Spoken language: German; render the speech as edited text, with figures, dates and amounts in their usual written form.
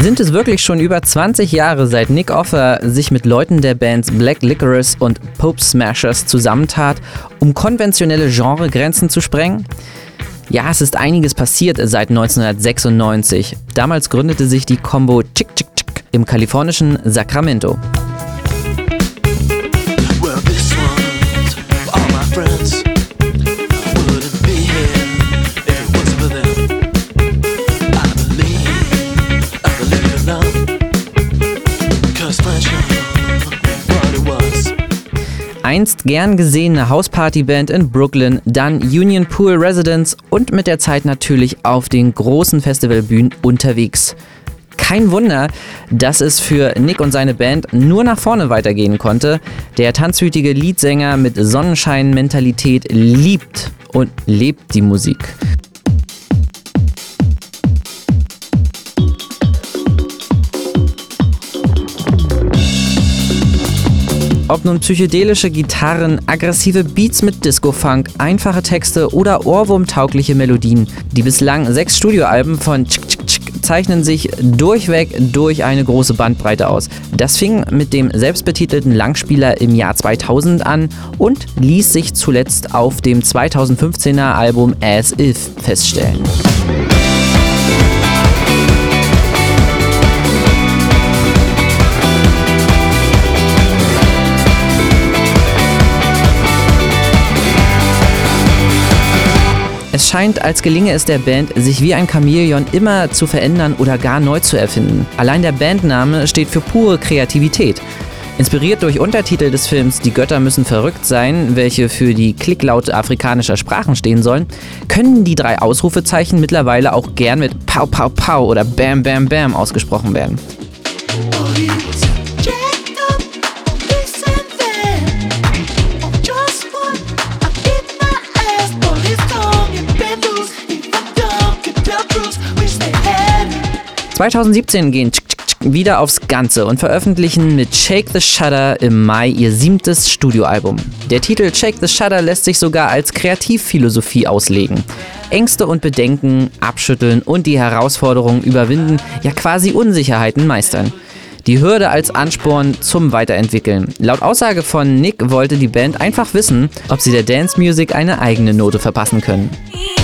Sind es wirklich schon über 20 Jahre, seit Nick Offer sich mit Leuten der Bands Black Licorice und Pope Smashers zusammentat, um konventionelle Genregrenzen zu sprengen? Ja, es ist einiges passiert seit 1996. Damals gründete sich die Combo Chick Chick Chick im kalifornischen Sacramento. Einst gern gesehene Hauspartyband in Brooklyn, dann Union Pool Residence und mit der Zeit natürlich auf den großen Festivalbühnen unterwegs. Kein Wunder, dass es für Nick und seine Band nur nach vorne weitergehen konnte. Der tanzwütige Leadsänger mit Sonnenschein-Mentalität liebt und lebt die Musik. Ob nun psychedelische Gitarren, aggressive Beats mit Disco-Funk, einfache Texte oder ohrwurmtaugliche Melodien, die bislang 6 Studioalben von Chick Chick Chick zeichnen sich durchweg durch eine große Bandbreite aus. Das fing mit dem selbstbetitelten Langspieler im Jahr 2000 an und ließ sich zuletzt auf dem 2015er Album As If feststellen. Es scheint, als gelinge es der Band, sich wie ein Chamäleon immer zu verändern oder gar neu zu erfinden. Allein der Bandname steht für pure Kreativität. Inspiriert durch Untertitel des Films Die Götter müssen verrückt sein, welche für die Klicklaute afrikanischer Sprachen stehen sollen, können die 3 Ausrufezeichen mittlerweile auch gern mit Pow Pow Pow oder Bam Bam Bam ausgesprochen werden. (2017) gehen Chick Chick Chick wieder aufs Ganze und veröffentlichen mit Shake the Shutter im Mai ihr 7. Studioalbum. Der Titel Shake the Shutter lässt sich sogar als Kreativphilosophie auslegen. Ängste und Bedenken abschütteln und die Herausforderungen überwinden, ja quasi Unsicherheiten meistern. Die Hürde als Ansporn zum Weiterentwickeln. Laut Aussage von Nick wollte die Band einfach wissen, ob sie der Dance Music eine eigene Note verpassen können.